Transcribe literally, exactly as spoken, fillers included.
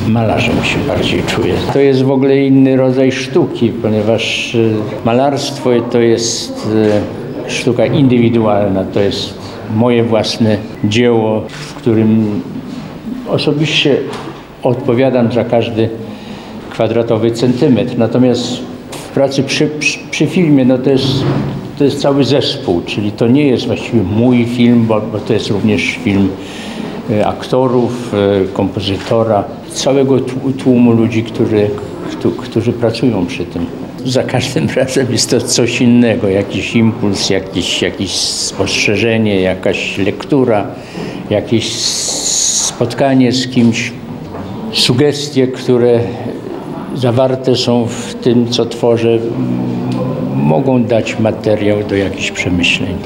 malarzem się bardziej czuję. To jest w ogóle inny rodzaj sztuki, ponieważ malarstwo to jest sztuka indywidualna, to jest moje własne dzieło, w którym osobiście odpowiadam za każdy kwadratowy centymetr. Natomiast w pracy przy, przy, przy filmie no to jest, to jest cały zespół, czyli to nie jest właściwie mój film, bo, bo to jest również film aktorów, kompozytora, całego tłumu ludzi, którzy, którzy pracują przy tym. Za każdym razem jest to coś innego, jakiś impuls, jakiś, jakieś spostrzeżenie, jakaś lektura, jakieś spotkanie z kimś, sugestie, które zawarte są w tym, co tworzę, mogą dać materiał do jakichś przemyśleń.